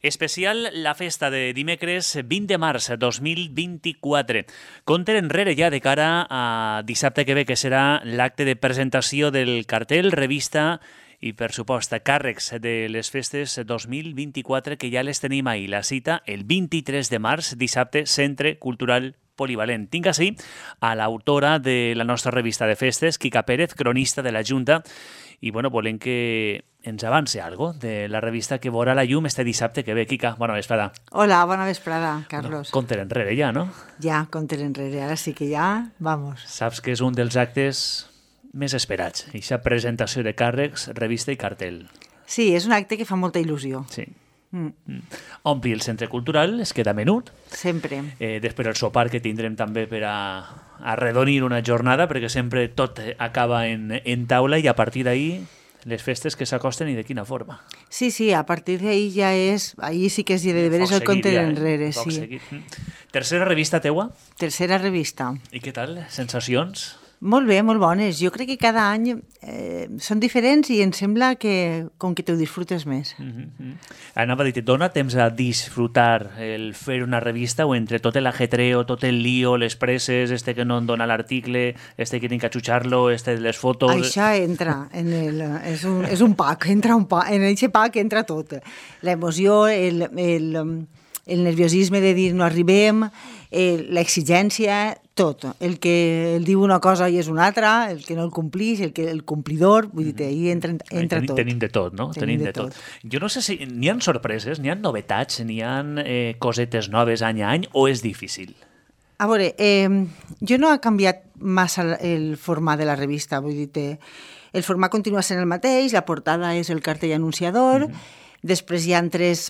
Especial la festa de dimecres 20 de març 2024. Compte enrere ja de cara a dissabte que ve, que serà l'acte de presentació del cartell, revista i, per supost, càrrecs de les festes 2024, que ja les tenim ahir. La cita el 23 de març, dissabte, Centre Cultural Polivalent. Tinc així a l'autora de la nostra revista de festes, Quica Pérez, cronista de la Junta, i bueno, volem que ens avance algo de la revista que veurà la llum este dissabte que ve. Quica, bona vesprada. Hola, bona vesprada, Carlos. No, compte enrere ja, no? Ja, compte enrere, ara sí que ja, vamos. Saps que és un dels actes més esperats, aquesta presentació de càrrecs, revista i cartell. Sí, és un acte que fa molta il·lusió. Sí. Ompli el centre cultural, es queda menut. Sempre. Després el sopar que tindrem també per a arredonir una jornada, perquè sempre tot acaba en taula i a partir d'ahir les festes que s'acosten i de quina forma. Sí, a partir d'ahir ja és... Ahir sí que és de veres el compte enrere, sí. Tercera revista teua? Tercera revista. I què tal? Sensacions? Molt bé, molt bones. Jo crec que cada any són diferents i em sembla que com que t'ho disfrutes més. Anava a dir, dona temps a disfrutar el fer una revista o entre tot l'ajetreo, tot el lío, les presses, que no en dona l'article, que tinc que xutxar-lo, de les fotos... Això entra, és un pack, entra un pack, en aquest pack entra tot. L'emoció, el nerviosisme de dir no arribem, l'exigència, tot. El que el diu una cosa i és una altra, el que no el complix, el complidor, vull dir, ahir entra tot. Tenim de tot, no? Tenim de tot. Jo no sé si n'hi ha sorpreses, n'hi ha novetats, n'hi ha cosetes noves any a any, o és difícil? A veure, jo no he canviat massa el format de la revista, vull dir, el format continua sent el mateix, la portada és el cartell anunciador, després hi ha tres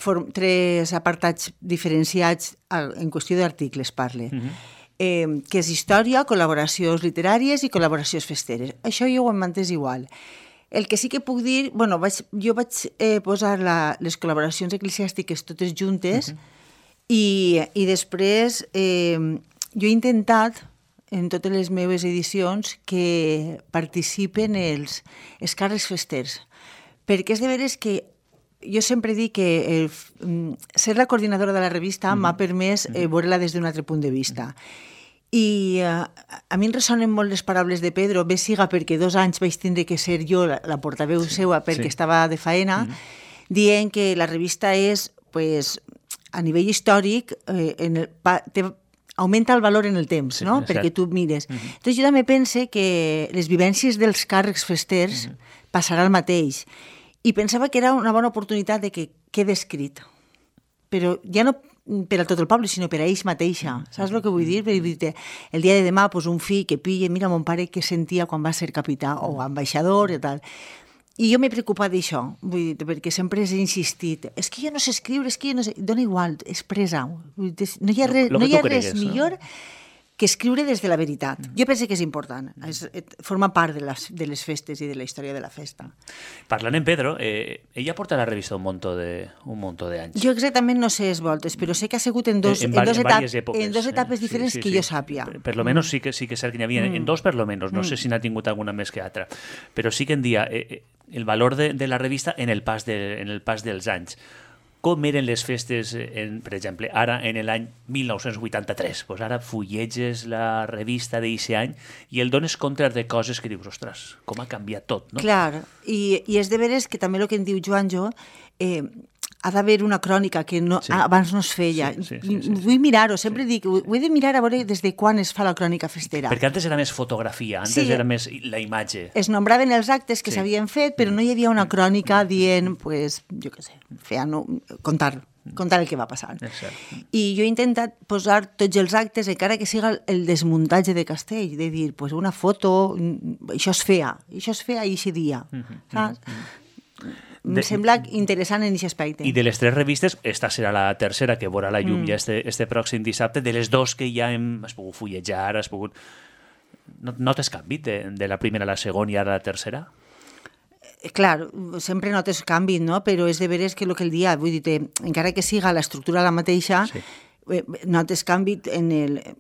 apartats diferenciats en qüestió d'articles, parle. Que és història, col·laboracions literàries i col·laboracions festeres. Això jo ho hem mantès igual. El que sí que puc dir, bueno, jo vaig posar les col·laboracions eclesiàstiques totes juntes i després jo he intentat en totes les meves edicions que participen els càrrecs festers, perquè és de veres que jo sempre dic que ser la coordinadora de la revista m'ha permès veure-la des d'un altre punt de vista. I a mi em ressonen molt les paraules de Pedro, bé siga perquè 2 anys vaig tindre que ser jo la portaveu seua perquè estava de faena, dient que la revista és, pues, a nivell històric, augmenta el valor en el temps, no? Perquè tu mires. Entonces jo també pense que les vivències dels càrrecs festers passarà el mateix. I pensava que era una bona oportunitat de que quede escrit. Però ja no per a tot el poble, sinó per a ells mateixa. Saps el que vull dir? El dia de demà, un fill que pille, mira mon pare què sentia quan va ser capità o ambaixador i tal. I jo m'he preocupat d'això, perquè sempre he insistit. És que jo no sé escriure, és que jo no sé... Dóna igual, expressa. No hi ha res millor que escriure des de la veritat. Jo penso que és important. Forma part de les festes i de la història de la festa. Parlant en Pedro, ella porta la revista un munt d'anys. Jo exactament no sé les voltes, però sé que ha sigut en dos etapes diferents que jo sàpia. Per lo menos sí que és cert que n'hi havia en dos, per lo menos. No sé si n'ha tingut alguna més que altra. Però sí que en dia el valor de la revista en el pas dels anys. Com eren les festes, per exemple, ara en l'any 1983? Doncs ara fulleges la revista d'aquest any i el dones compte de coses que dius, ostres, com ha canviat tot, no? Clar, i és de veres que també el que em diu Joanjo, ha d'haver una crònica que abans no es feia. Vull mirar-ho, sempre dic, ho he de mirar a veure des de quan es fa la crònica festera. Perquè antes era més fotografia, antes era més la imatge. Es nombraven els actes que s'havien fet, però no hi havia una crònica dient, pues, jo què sé, contar el que va passar. I jo he intentat posar tots els actes, encara que siga el desmuntatge de Castell, de dir, pues, una foto, això es feia aquest dia, saps? Em sembla interessant en aquest aspecte. I de les 3 revistes, esta serà la tercera, que veurà la llum ja este pròxim dissabte. De les 2 que ja has pogut fullejar, has pogut... No t'has canvi de la primera a la segona i ara a la tercera? Clar, sempre notes canvi, no? Però és de veres que el que el dia, vull dir, encara que siga l'estructura la mateixa, notes canvi en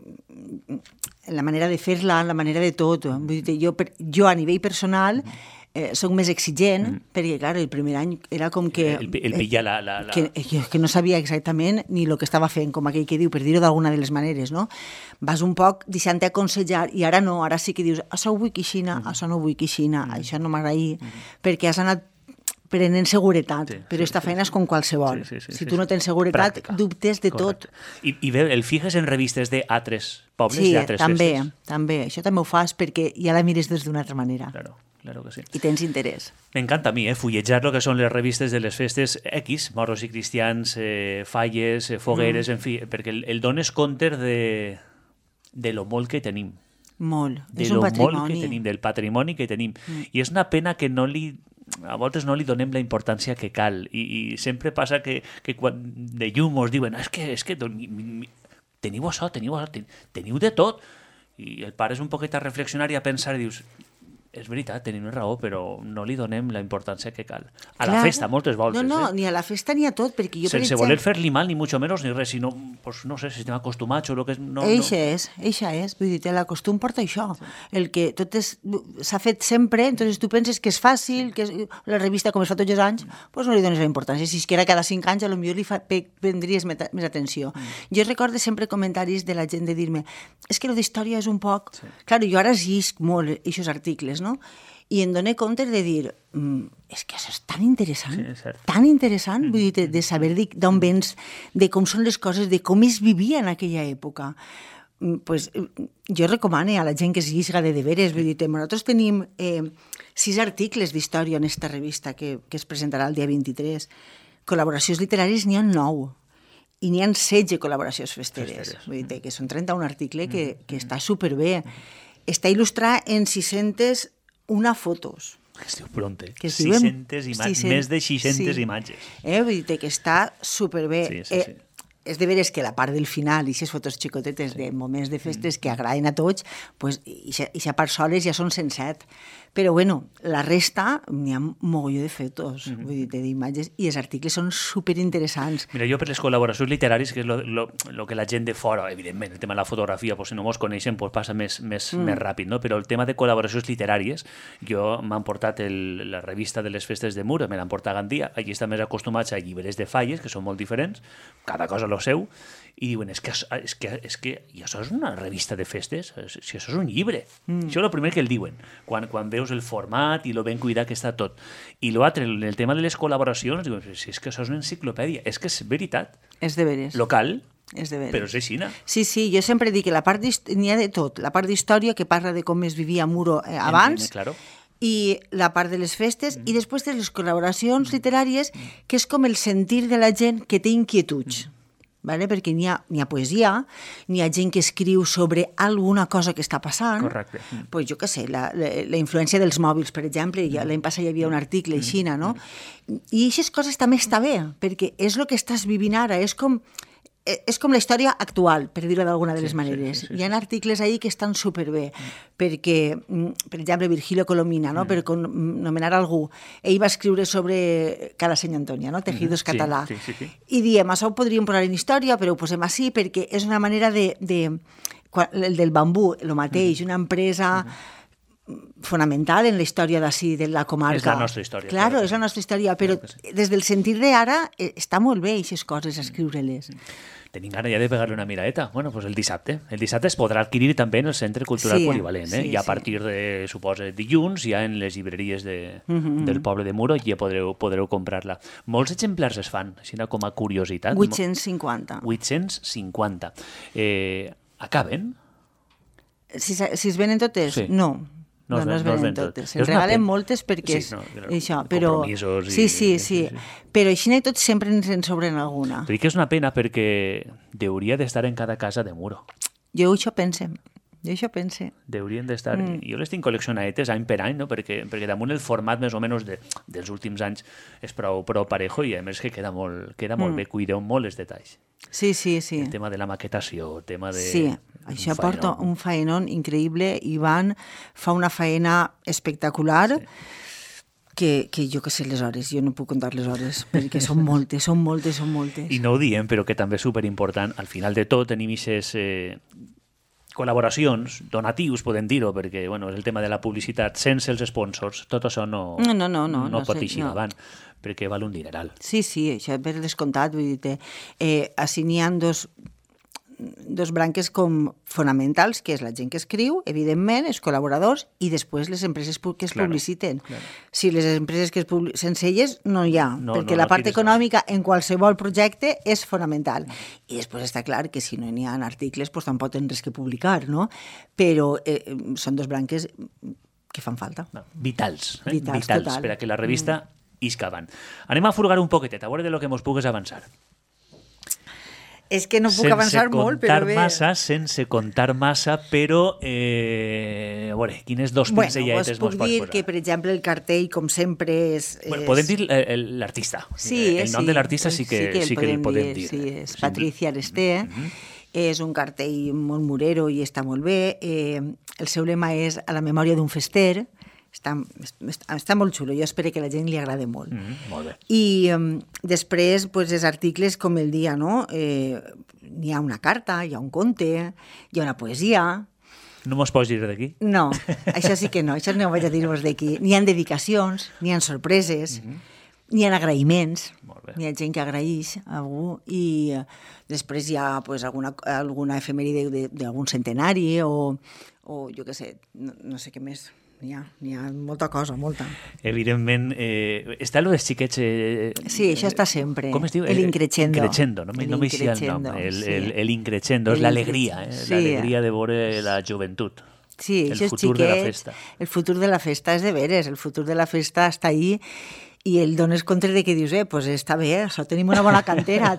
la manera de fer-la, en la manera de tot. Vull dir, jo a nivell personal soc més exigent, perquè, clar, el primer any era com que... El pillar que no sabia exactament ni el que estava fent, com aquell que diu, per dir-ho d'alguna de les maneres, no? Vas un poc deixant-te aconsellar, i ara no, ara sí que dius, això ho vull que aixina, això no ho vull que aixina, això no m'agrada, perquè has anat prenent seguretat, però esta feina és com qualsevol. Si tu no tens seguretat, dubtes de tot. I bé, el fixes en revistes d'altres pobles, d'altres festes? Sí, també. Això també ho fas perquè ja la mires des d'una altra manera. Claro que sí. I tens interès. M'encanta a mi, fullejar lo que són les revistes de les festes X, moros i cristians, falles, fogueres, en fi, perquè el dones compte de lo molt que tenim. Molt. És un patrimoni. Molt que tenim, del patrimoni que tenim. I és una pena que a voltes no li donem la importància que cal. I sempre passa que quan de llum us diuen és que teniu això, teniu de tot. I el pare és un poquet a reflexionar i a pensar i dius, és veritat, tenim raó, però no li donem la importància que cal. La festa, moltes voltes. No, ni a la festa ni a tot, perquè jo, sense voler fer-li mal, ni mucho menos, ni res, sinó, pues, no sé, si estem acostumats o el que és... Eixa és, vull dir, l'acostum porta això. El que tot s'ha fet sempre, entonces tu penses que és fàcil, que la revista, com es fa tots els anys, pues no li dones la importància. Si és que era cada 5 anys, potser li prendries més atenció. Jo recordo sempre comentaris de la gent de dir-me és que d'història és un poc... Clar, jo ara llisc molt aquests articles, no? I em doné compte de dir és que això és tan interessant, vull dir, de saber d'on vens, de com són les coses, de com es vivia en aquella època. Pues, jo recomano a la gent que es llisga de veres, vull dir, nosaltres tenim 6 articles d'història en esta revista que es presentarà el dia 23. Col·laboracions literàries n'hi ha 9. I n'hi ha 16 col·laboracions festeres. Vull dir, que són 31 articles que està superbé. Està il·lustrat en 601 fotos. Es diu pronte. 600 imatges, més de 600 imatges. Vull dir que està superbé. És de veres que la part del final, i aquestes fotos xicotetes de moments de festes que agraden a tots, pues, i a part soles ja són 107. Però, bueno, la resta n'hi ha mogolló de fotos, vull dir, d'imatges, i els articles són superinteressants. Mira, jo per les col·laboracions literàries, que és lo que la gent de fora, evidentment, el tema de la fotografia, pues, si no mos coneixen, pues, passa més ràpid, no? Però el tema de col·laboracions literàries, jo m'han portat la revista de les festes de Muro, me l'han portat a Gandia, allí estan més acostumats a llibres de falles, que són molt diferents, cada cosa lo seu, i diuen, és que i això és una revista de festes, si això és un llibre. Això és el primer que el diuen, quan veus el format i lo ben cuidat que està tot. I l'altre, el tema de les col·laboracions, diuen, si és que això és una enciclopèdia, és que és veritat. És de veres. Local, és de veres. Però és aixina. Sí, jo sempre dic que n'hi ha de tot. La part d'història, que parla de com es vivia a Muro abans, i la part de les festes, i després de les col·laboracions literàries, que és com el sentir de la gent que té inquietuds. Vale? Perquè n'hi ha poesia, n'hi ha gent que escriu sobre alguna cosa que està passant. Correcte. Pues jo què sé, la influència dels mòbils, per exemple, l'any passat hi havia un article així, no? I aquestes coses també està bé, perquè és el que estàs vivint ara, és com la història actual, per dir-ho d'alguna de les maneres. Hi ha articles ahí que estan superbé, perquè, per exemple, Virgilio Colomina, no? Per nomenar algú, ell va escriure sobre Cala Senya Antònia, no? Tejidos català. I diem, això ho podríem posar en història, però ho posem així, perquè és una manera el del bambú, el mateix, una empresa fonamental en la història d'ací, de la comarca. És la nostra història. Claro, és la nostra història, però des del sentir d'ara està molt bé aquestes coses, escriure-les. Tenim ganes ja de pegar-li una miradeta. Bueno, pues el dissabte. El dissabte es podrà adquirir també en el Centre Cultural Polivalent. I a partir de, suposa, dilluns, ja en les llibreries del poble de Muro, ja podreu comprar-la. Molts exemplars es fan, així com a curiositat. 850. 850. Acaben? Si es venen totes? Sí. No es venen totes. Se'n regalen moltes perquè és això. Compromisos. Sí. Però així i tot sempre ens sobren alguna. Dic que és una pena perquè hauria d'estar en cada casa de Muro. Jo això pense. Deurien d'estar... Jo les tinc col·leccionadetes any per any, no? perquè damunt el format més o menys dels últims anys és prou parejo i a més que queda molt bé, cuideu molt els detalls. Sí. El tema de la maquetació, el tema de... Sí, això porta un faenón increïble. Ivan fa una faena espectacular que jo que sé les hores, jo no puc contar les hores, perquè són moltes. I no ho diem, però que també és superimportant. Al final de tot tenim aquestes col·laboracions, donatius, podem dir-ho, perquè bueno, és el tema de la publicitat, sense els sponsors, tot això no pot eixir davant, perquè val un dineral. Sí, això és per descomptat. Vull dir, així n'hi ha dos branques com fonamentals, que és la gent que escriu, evidentment, els col·laboradors, i després les empreses que es publiciten. Si les empreses que sense elles no hi ha, perquè la part econòmica en qualsevol projecte és fonamental. I després està clar que si no n'hi ha articles, doncs tampoc tenen res que publicar, no? Però són dos branques que fan falta. Vitals total. per a que la revista isca avant. Anem a furgar un poquetet, a veure de lo que mos pugues avançar. És que no puc avançar molt, però bé. Sense contar massa, però a veure, quines dos pinzelladetes mos pots posar? Puc dir que, per exemple, el cartell, com sempre, és... Podem dir l'artista. Sí, el nom de l'artista sí que el podem dir. Sí, és Patricia Aresté. És un cartell molt morero i està molt bé. El seu lema és a la memòria d'un fester. Està molt xulo, jo espero que a la gent li agrada molt. Molt bé. I després, els articles com el dia, no? N'hi ha una carta, hi ha un conte, hi ha una poesia... No mos pots dir d'aquí? No, això sí que no, això no ho vaig a dir-vos d'aquí. N'hi ha dedicacions, n'hi ha sorpreses, n'hi ha agraïments, n'hi ha gent que agraïx a algú, i després hi ha alguna efemèride d'algun centenari o jo què sé, no sé què més... N'hi ha molta cosa, molta. Evidentment, està lo dels xiquets... Sí, això està sempre. Com es diu? L'increcendo. Increcendo, no m'eixia el nom. L'increcendo, és l'alegria, l'alegria de veure la joventut. Sí, el futur de la festa. El futur de la festa és de veres, el futur de la festa està ahí i el dones compte de que dius, pues està bé, això, tenim una bona cantera,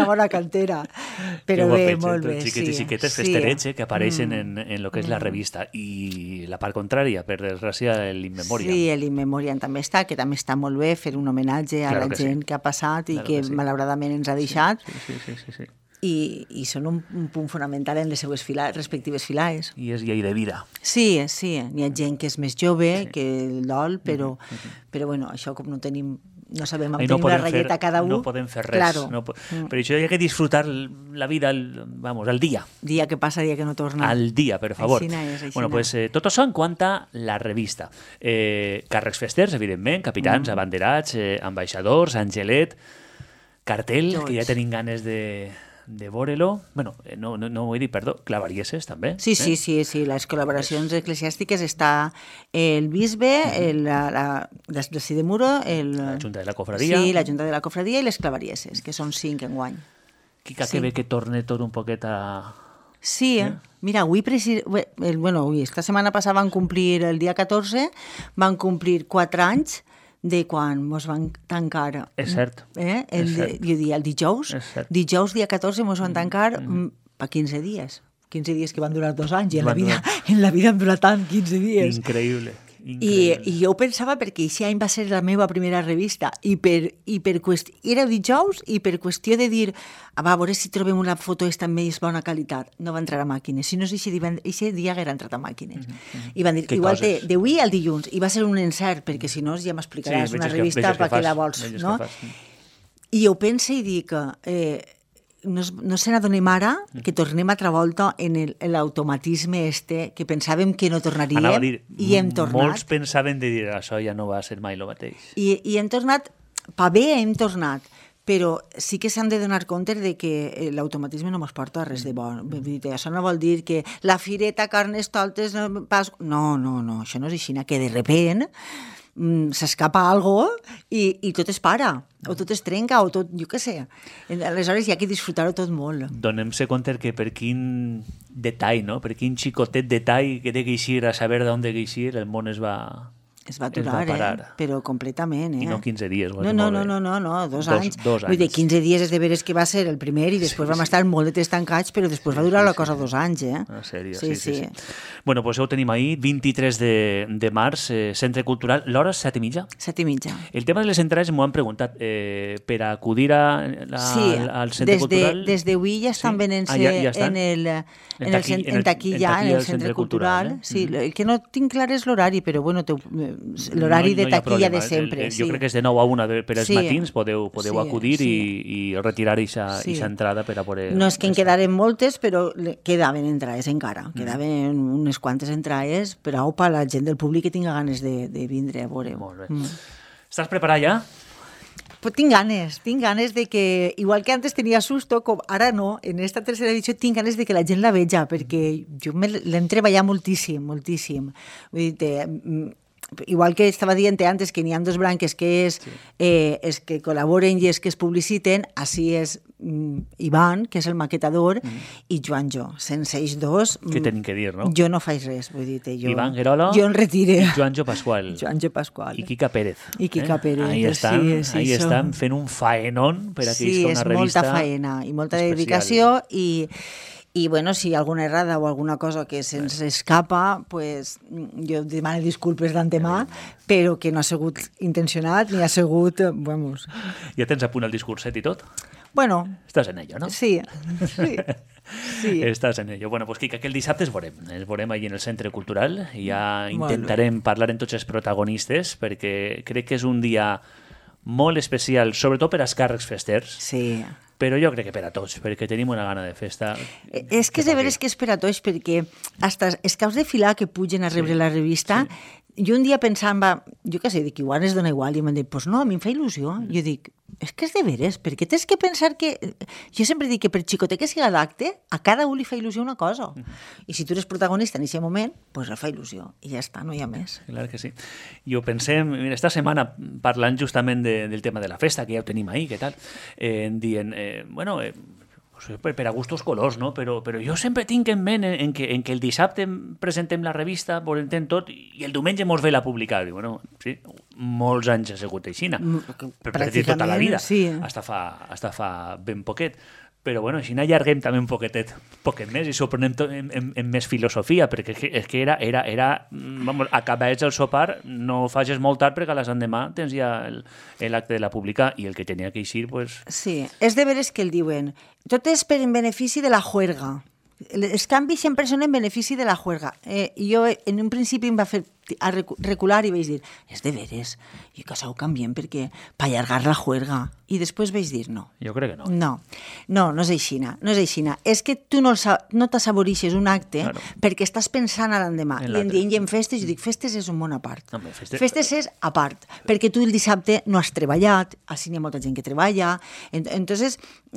Però bé, molt bé, sí. Xiquets i xiquetes festerets que apareixen en lo que és la revista. I la part contrària, per desgràcia, l'In Memoriam. Sí, l'In Memoriam també està, que també està molt bé fer un homenatge a la gent que ha passat i que malauradament ens ha deixat. Sí. I són un punt fonamental en les seues respectives filaes. I és llei de vida. Sí, n'hi ha gent que és més jove que el dol, però bueno, això com no sabem mantenir una ratlleta cada un... No podem fer res. Claro. Per això hi ha que disfrutar la vida, el dia. Dia que passa, dia que no torna. Al dia, per favor. Aixina. Bueno, pues tot això en quant a la revista. Càrrecs festers, evidentment, capitans, abanderats, ambaixadors, Angelet, cartell, que ja tenim ganes de veure-lo. Bueno, no ho he dit, perdó, clavarieses també. Sí, les col·laboracions eclesiàstiques està el bisbe, de Sidemuro, la Junta de la Cofradia. Sí, la Junta de la Cofradia i les clavarieses, que són 5 enguany. Que bé que torne tot un poquet a... Sí, mira, avui, esta setmana passada van complir, el dia 14, van complir 4 anys de quan mos van tancar. És cert. El dijous. Dijous, dia 14, mos van tancar per 15 dies. 15 dies que van durar 2 anys, i en la vida han durat tant 15 dies. Increïble. I jo ho pensava perquè aquest any va ser la meva primera revista era dijous i per qüestió de dir a veure si trobem una foto amb més bona qualitat, no va entrar a màquines, si no és aquest dia haguera entrat a màquines. I van dir, igual d'avui al dilluns, i va ser un encert, perquè si no ja m'explicaràs una revista per què la vols, no? I jo penso i dic no se n'adonem ara que tornem altra volta en l'automatisme que pensàvem que no tornaríem i hem tornat. Molts pensaven de dir això ja no va ser mai el mateix. I hem tornat, pa bé hem tornat, però sí que s'han de donar compte de que l'automatisme no mos porta a res de bo. Això no vol dir que la fireta, carnestoltes, no, això no és així, que de repent s'escapa algo i tot es para, o tot es trenca, o tot, jo què sé. Aleshores hi ha que disfrutar-ho tot molt. Donem-se compte que per quin detall, no? Per quin xicotet detall que té que eixir a saber d'on té que eixir, el món es va aturar, però completament. I no 15 dies. No, 2 anys. Vull dir, 15 dies és de veres que va ser el primer i després vam estar molt de temps tancats, però després va durar la cosa 2 anys. Sèrio, sí. Bueno, doncs ho tenim ahir, 23 de març, Centre Cultural, l'hora és 7:30? 7:30. El tema de les entrades m'ho han preguntat, per acudir al Centre Cultural... Des d'avui ja estan venent-se en taquilla, en el Centre Cultural. Sí, el que no tinc clar és l'horari, però bueno, l'horari de taquilla de sempre. Jo crec que és de 9 a 1 per als matins, podeu acudir i retirar aquesta entrada per a poder... No és que en quedaren moltes, però quedaven entrades encara. Quedaven unes quantes entrades per a la gent del públic que tinga ganes de vindre a veure. Molt bé. Estàs preparat ja? Pues tinc ganes de que, igual que antes tenia susto, com ara no, en esta tercera edició tinc ganes de que la gent la veja, perquè jo l'hem treballat moltíssim. Vull dir, igual que estava dient antes que n'hi ha dos branques que és que col·laboren i és que es publiciten, així és Ivan, que és el maquetador, i Joanjo. Sense ells dos... Què tenim que dir, no? Jo no faig res, vull dir, Ivan Guerolo jo em retire. I Joanjo Pascual. I Quica Pérez. Ahí estan fent un faenón per a que hi una revista molta faena i molta dedicació i bueno, si hi ha alguna errada o alguna cosa que se'ns escapa, pues, jo demano disculpes d'antemà, però que no ha sigut intencionat ni ha sigut... Vamos. Ja tens a punt el discurset i tot? Bueno... Estàs en ello, no? Sí. Estàs en ello. Bueno, pues Quica, que el dissabte es veurem allí en el Centre Cultural i ja intentarem parlar amb tots els protagonistes perquè crec que és un dia molt especial, sobretot per als càrrecs festers. Sí. Però jo crec que per a tots, perquè tenim una gana de festa. És que és de veres que és per a tots, perquè hasta els caps de filar que pugen a rebre la revista, jo un dia pensava, jo què sé, dic, igual es dona igual, i m'han dit, pues no, a mi em fa il·lusió. Jo dic, és que és de veres, perquè tens que pensar que... Jo sempre dic que per xicotet que siga l'acte, a cada un li fa il·lusió una cosa. I si tu eres protagonista en aquest moment, pues el fa il·lusió. I ja està, no hi ha més. Clar que sí. Jo pensem, mira, esta setmana parlant justament del tema de la festa, que ja ho tenim ahí, què tal, dient, bueno... per a gustos colors, no? Però jo sempre tinc en ment en que el dissabte presentem la revista, volem tot, i el diumenge mos ve la publicar. Diu, bueno, sí, molts anys ha sigut aixina, per dir tota la vida, hasta fa ben poquet. Però bueno, així n'allarguem també un poquet més i s'ho prenem en més filosofia, perquè és que era vamos, acabats el sopar, no facis molt tard perquè a l'endemà tens ja l'acte de la publicar i el que tenia que eixir, pues... Sí, és de veres que el diuen. Tot és per en benefici de la juerga. Els canvis sempre són en benefici de la juerga. I jo en un principi em va fer recular i vaig dir, és de veres, i que s'ho canviem perquè per allargar la juerga. I després vaig dir, no. Jo crec que no. No és aixina. És que tu no t'assaborixes un acte perquè estàs pensant a l'endemà. I en dient en festes, jo dic, festes és un món a part. Festes és a part, perquè tu el dissabte no has treballat, així n'hi ha molta gent que treballa, entonces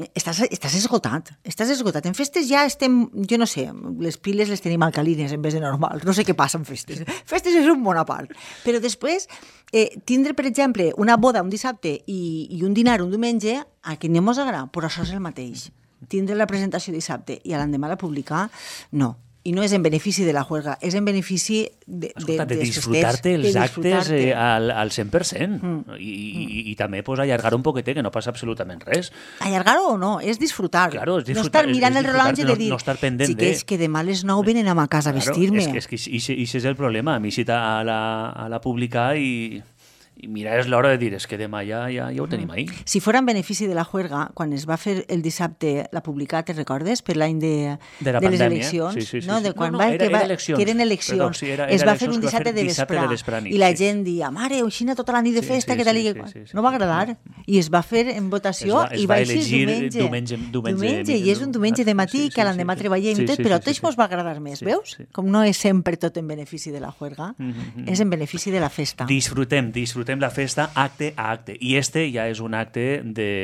estàs esgotat. En festes ja estem, jo no sé, les piles les tenim alcalines en vez de normals, no sé què passa en festes. Festes és un món a part. Però després, tindre, per exemple, una boda un dissabte i un dinar un diumenge, a qui no mos agrada, però això és el mateix. Tindre la presentació dissabte i a l'endemà la publicar, no. I no és en benefici de la juerga, és en benefici de disfrutar-te els actes al 100%. I també allargar un poquetet, que no passa absolutament res. Allargar-ho o no, és disfrutar. Claro, és No disfrutar. estar mirant el rellotge de dir, no estar pendent xiquets, que demà a les 9 venen a ma casa a vestir-me. És que això és el problema. A mi cita a la publicar i mira, és l'hora de dir, és que demà ja ho tenim ahí. Si fora en benefici de la juerga, quan es va fer el dissabte la publicar, te recordes? Per l'any de les eleccions. Sí. De quan que eren eleccions. Es va fer un dissabte de vesprà. I la gent dia, mare, aixina tota la nit de festa, que tal i que qual. No va agradar. I es va fer en votació i va eixir diumenge. I és un diumenge de matí que l'endemà treballem i tot, però a tots mos va agradar més, veus? Com no és sempre tot en benefici de la juerga, és en benefici de la festa. Disfrutem la festa acte a acte. I ja és un acte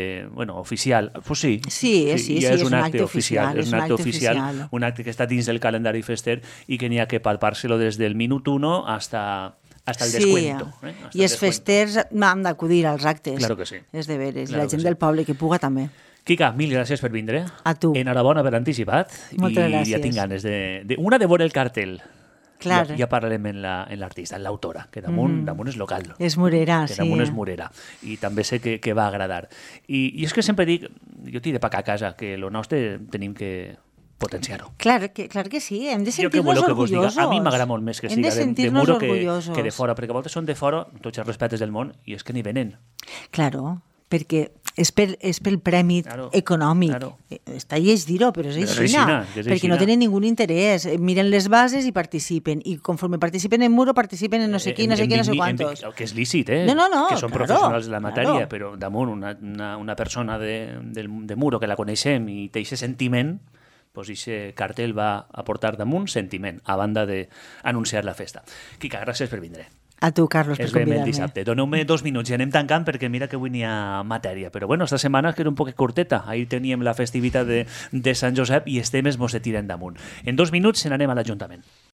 oficial. Pues sí. Sí, és un acte oficial. És un acte oficial, un acte que està dins del calendari fester i que n'hi ha que palpar-se-lo des del minut 1 hasta el descuento. I els festers han d'acudir als actes. Claro que sí. És de veres. La gent del poble que puga també. Quica, mil gràcies per vindre. A tu. Enhorabona per anticipat. Moltes gràcies. I ja tinc ganes una de veure el cartell. Clar. Ja parlarem en l'artista, en l'autora, que damunt és local. És morera, que damunt és morera. I també sé que va agradar. I és que sempre dic, jo t'he de pagar a casa, que el nostre tenim que potenciar-ho. Clar que sí, hem de sentir-nos orgullosos. A mi m'agrada molt més que siga de muro que de fora, perquè a voltes són de fora, tots els respectes del món, i és que n'hi venen. Claro, perquè és pel premi econòmic. Claro. Està lleig dir-ho, però és aixina, perquè no tenen ningú interès. Miren les bases i participen, i conforme participen en Muro, participen en no sé qui, no sé quantos. Que és lícit, No, que són professionals de la matèria, però damunt una persona de Muro que la coneixem i té aquest sentiment, doncs aquest cartell va aportar damunt sentiment, a banda d'anunciar la festa. Quica, gràcies per vindre. A tu, Carlos, per convidar-me. El dissabte. Doneu-me 2 minuts i anem tancant perquè mira que avui n'hi ha matèria. Però bueno, esta setmana que era un poc curteta. Ahir teníem la festivitat de Sant Josep i els temes mos se tiren damunt. En 2 minuts se n'anem a l'Ajuntament.